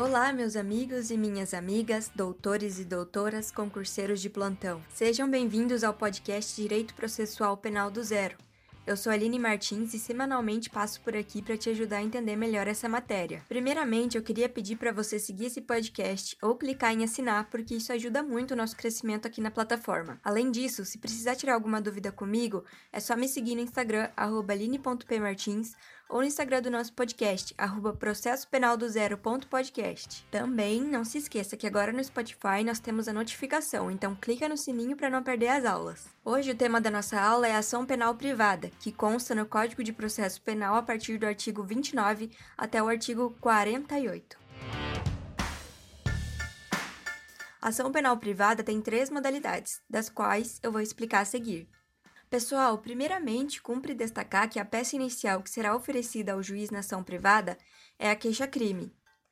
Olá, meus amigos e minhas amigas, doutores e doutoras, concurseiros de plantão. Sejam bem-vindos ao podcast Direito Processual Penal do Zero. Eu sou Aline Martins e semanalmente passo por aqui para te ajudar a entender melhor essa matéria. Primeiramente, eu queria pedir para você seguir esse podcast ou clicar em assinar, porque isso ajuda muito o nosso crescimento aqui na plataforma. Além disso, se precisar tirar alguma dúvida comigo, é só me seguir no Instagram, @aline.pmartins, ou no Instagram do nosso podcast, @processopenaldozero.podcast. Também não se esqueça que agora no Spotify nós temos a notificação, então clica no sininho para não perder as aulas. Hoje o tema da nossa aula é a ação penal privada, que consta no Código de Processo Penal a partir do artigo 29 até o artigo 48. A ação penal privada tem 3 modalidades, das quais eu vou explicar a seguir. Pessoal, primeiramente, cumpre destacar que a peça inicial que será oferecida ao juiz na ação privada é a queixa-crime.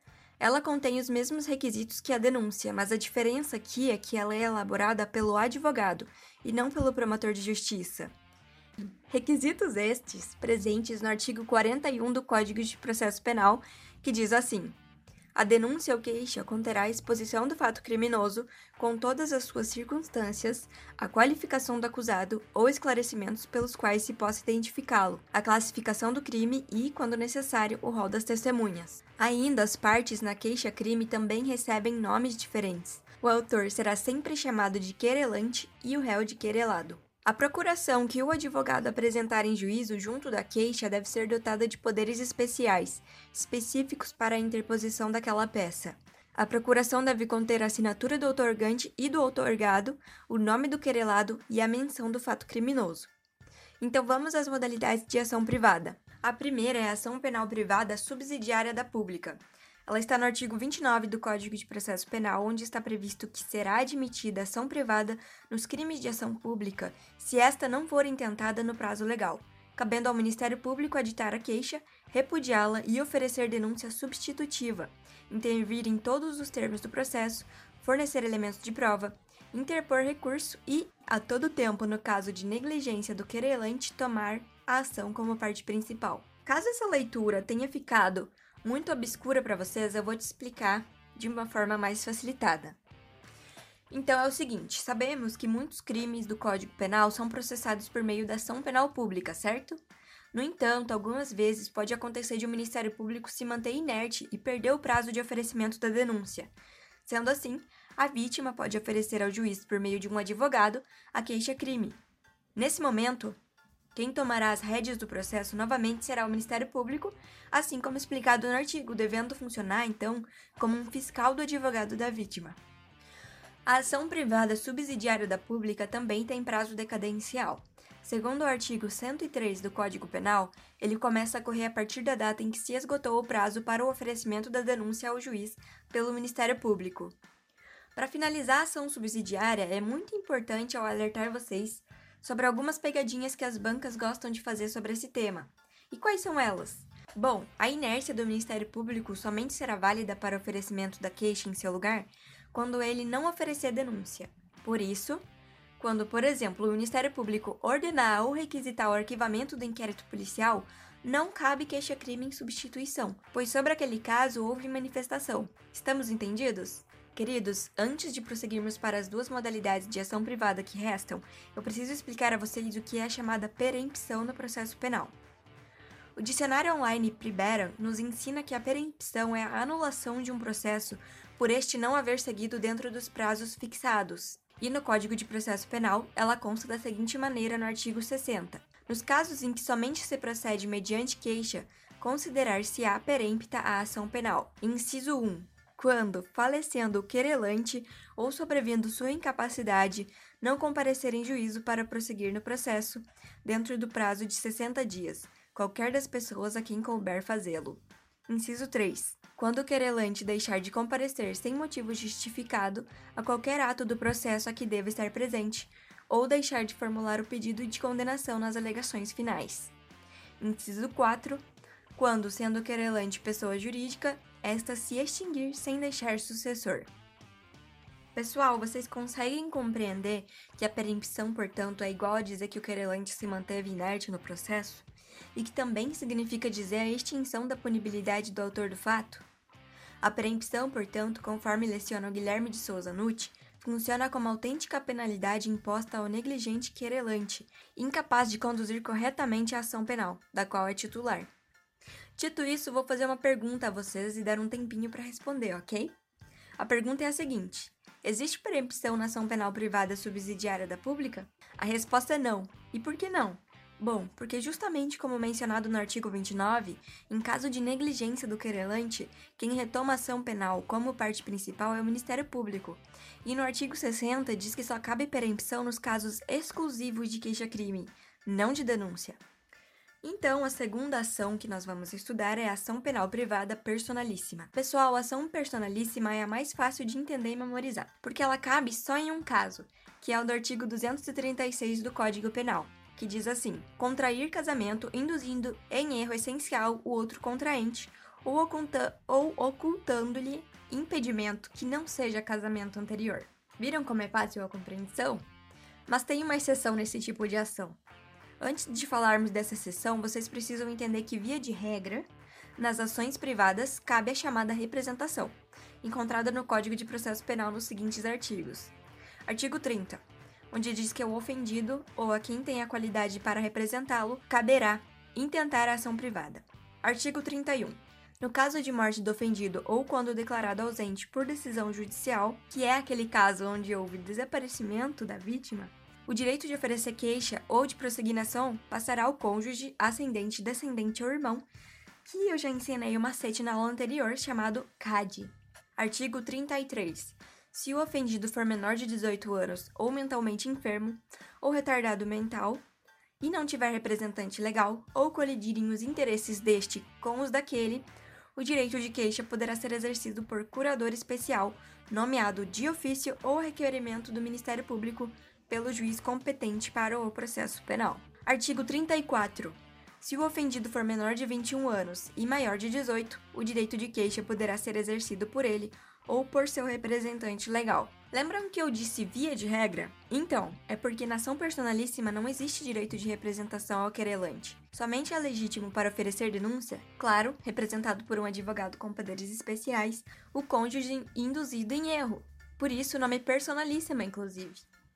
Ela contém os mesmos requisitos que a denúncia, mas a diferença aqui é que ela é elaborada pelo advogado e não pelo promotor de justiça. Requisitos estes presentes no artigo 41 do Código de Processo Penal, que diz assim: a denúncia ou queixa conterá a exposição do fato criminoso com todas as suas circunstâncias, a qualificação do acusado ou esclarecimentos pelos quais se possa identificá-lo, a classificação do crime e, quando necessário, o rol das testemunhas. Ainda, as partes na queixa-crime também recebem nomes diferentes. O autor será sempre chamado de querelante e o réu de querelado. A procuração que o advogado apresentar em juízo junto da queixa deve ser dotada de poderes especiais, específicos para a interposição daquela peça. A procuração deve conter a assinatura do outorgante e do outorgado, o nome do querelado e a menção do fato criminoso. Então vamos às modalidades de ação privada. A primeira é a ação penal privada subsidiária da pública. Ela está no artigo 29 do Código de Processo Penal, onde está previsto que será admitida ação privada nos crimes de ação pública se esta não for intentada no prazo legal, cabendo ao Ministério Público aditar a queixa, repudiá-la e oferecer denúncia substitutiva, intervir em todos os termos do processo, fornecer elementos de prova, interpor recurso e, a todo tempo, no caso de negligência do querelante, tomar a ação como parte principal. Caso essa leitura tenha ficado muito obscura para vocês, eu vou te explicar de uma forma mais facilitada. Então é o seguinte, sabemos que muitos crimes do Código Penal são processados por meio da ação penal pública, certo? No entanto, algumas vezes pode acontecer de o Ministério Público se manter inerte e perder o prazo de oferecimento da denúncia. Sendo assim, a vítima pode oferecer ao juiz, por meio de um advogado, a queixa-crime. Nesse momento, quem tomará as rédeas do processo novamente será o Ministério Público, assim como explicado no artigo, devendo funcionar, então, como um fiscal do advogado da vítima. A ação privada subsidiária da pública também tem prazo decadencial. Segundo o artigo 103 do Código Penal, ele começa a correr a partir da data em que se esgotou o prazo para o oferecimento da denúncia ao juiz pelo Ministério Público. Para finalizar a ação subsidiária, é muito importante eu alertar vocês sobre algumas pegadinhas que as bancas gostam de fazer sobre esse tema. E quais são elas? Bom, a inércia do Ministério Público somente será válida para oferecimento da queixa em seu lugar quando ele não oferecer denúncia. Por isso, quando, por exemplo, o Ministério Público ordenar ou requisitar o arquivamento do inquérito policial, não cabe queixa-crime em substituição, pois sobre aquele caso houve manifestação. Estamos entendidos? Queridos, antes de prosseguirmos para as 2 modalidades de ação privada que restam, eu preciso explicar a vocês o que é a chamada perempção no processo penal. O dicionário online Pribera nos ensina que a perempção é a anulação de um processo por este não haver seguido dentro dos prazos fixados. E no Código de Processo Penal, ela consta da seguinte maneira no artigo 60. Nos casos em que somente se procede mediante queixa, considerar-se-á perempta a ação penal. Inciso 1. Quando, falecendo o querelante ou sobrevindo sua incapacidade, não comparecer em juízo para prosseguir no processo, dentro do prazo de 60 dias, qualquer das pessoas a quem couber fazê-lo. Inciso 3. Quando o querelante deixar de comparecer sem motivo justificado a qualquer ato do processo a que deva estar presente, ou deixar de formular o pedido de condenação nas alegações finais. Inciso 4. Quando, sendo o querelante pessoa jurídica, esta se extinguir sem deixar sucessor. Pessoal, vocês conseguem compreender que a perempção, portanto, é igual a dizer que o querelante se manteve inerte no processo? E que também significa dizer a extinção da punibilidade do autor do fato? A perempção, portanto, conforme leciona o Guilherme de Souza Nutti, funciona como autêntica penalidade imposta ao negligente querelante, incapaz de conduzir corretamente a ação penal, da qual é titular. Dito isso, vou fazer uma pergunta a vocês e dar um tempinho para responder, ok? A pergunta é a seguinte: existe perempção na ação penal privada subsidiária da pública? A resposta é não. E por que não? Bom, porque justamente como mencionado no artigo 29, em caso de negligência do querelante, quem retoma a ação penal como parte principal é o Ministério Público. E no artigo 60 diz que só cabe perempção nos casos exclusivos de queixa-crime, não de denúncia. Então, a segunda ação que nós vamos estudar é a ação penal privada personalíssima. Pessoal, a ação personalíssima é a mais fácil de entender e memorizar, porque ela cabe só em um caso, que é o do artigo 236 do Código Penal, que diz assim: contrair casamento induzindo em erro essencial o outro contraente ou ocultando-lhe impedimento que não seja casamento anterior. Viram como é fácil a compreensão? Mas tem uma exceção nesse tipo de ação. Antes de falarmos dessa exceção, vocês precisam entender que, via de regra, nas ações privadas cabe a chamada representação, encontrada no Código de Processo Penal nos seguintes artigos. Artigo 30, onde diz que ao ofendido ou a quem tem a qualidade para representá-lo, caberá intentar a ação privada. Artigo 31. No caso de morte do ofendido ou quando declarado ausente por decisão judicial, que é aquele caso onde houve desaparecimento da vítima, o direito de oferecer queixa ou de prosseguir na ação passará ao cônjuge, ascendente, descendente ou irmão, que eu já ensinei o macete na aula anterior, chamado CAD. Artigo 33. Se o ofendido for menor de 18 anos ou mentalmente enfermo ou retardado mental e não tiver representante legal ou colidirem os interesses deste com os daquele, o direito de queixa poderá ser exercido por curador especial, nomeado de ofício ou requerimento do Ministério Público pelo juiz competente para o processo penal. Artigo 34. Se o ofendido for menor de 21 anos e maior de 18, o direito de queixa poderá ser exercido por ele ou por seu representante legal. Lembram que eu disse via de regra? Então, é porque na ação personalíssima não existe direito de representação ao querelante. Somente é legítimo para oferecer denúncia, claro, representado por um advogado com poderes especiais, o cônjuge induzido em erro. Por isso, o nome personalíssima, inclusive.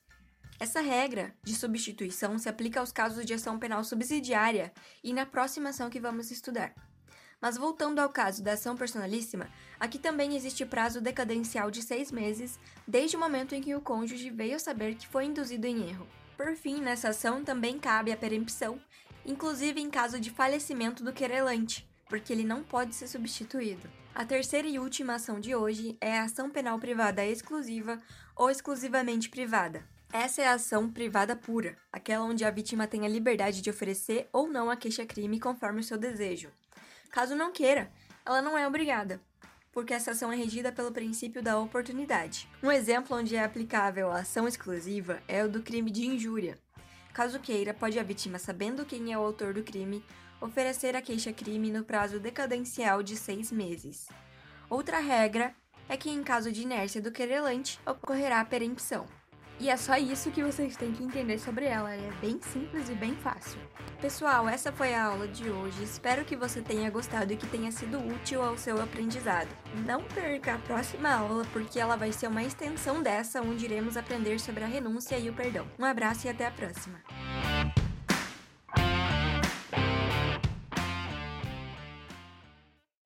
Essa regra de substituição se aplica aos casos de ação penal subsidiária e na próxima ação que vamos estudar. Mas voltando ao caso da ação personalíssima, aqui também existe prazo decadencial de 6 meses, desde o momento em que o cônjuge veio saber que foi induzido em erro. Por fim, nessa ação também cabe a perempção, inclusive em caso de falecimento do querelante, porque ele não pode ser substituído. A terceira e última ação de hoje é a ação penal privada exclusiva ou exclusivamente privada. Essa é a ação privada pura, aquela onde a vítima tem a liberdade de oferecer ou não a queixa-crime conforme o seu desejo. Caso não queira, ela não é obrigada, porque essa ação é regida pelo princípio da oportunidade. Um exemplo onde é aplicável a ação exclusiva é o do crime de injúria. Caso queira, pode a vítima, sabendo quem é o autor do crime, oferecer a queixa-crime no prazo decadencial de 6 meses. Outra regra é que, em caso de inércia do querelante, ocorrerá a perempção. E é só isso que vocês têm que entender sobre ela, é bem simples e bem fácil. Pessoal, essa foi a aula de hoje, espero que você tenha gostado e que tenha sido útil ao seu aprendizado. Não perca a próxima aula, porque ela vai ser uma extensão dessa, onde iremos aprender sobre a renúncia e o perdão. Um abraço e até a próxima!